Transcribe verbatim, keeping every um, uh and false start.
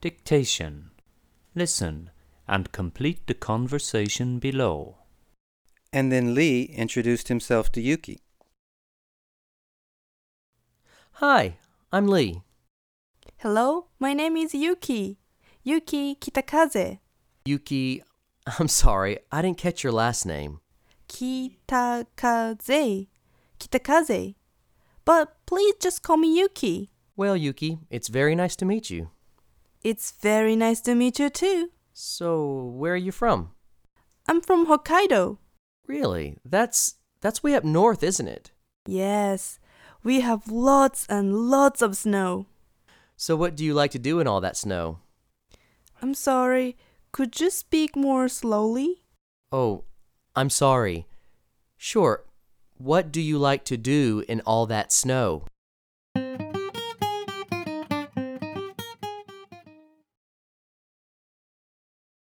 Dictation. Listen and complete the conversation below. And then Lee introduced himself to Yuki. Hi, I'm Lee. Hello, my name is Yuki. Yuki Kitakaze. Yuki, I'm sorry, I didn't catch your last name. Kitakaze. Kitakaze. But please just call me Yuki. Well, Yuki, it's very nice to meet you. It's very nice to meet you too. So, where are you from? I'm from Hokkaido. Really? That's that's way up north, isn't it? Yes, we have lots and lots of snow. So what do you like to do in all that snow? I'm sorry, could you speak more slowly? Oh, I'm sorry. Sure, what do you like to do in all that snow?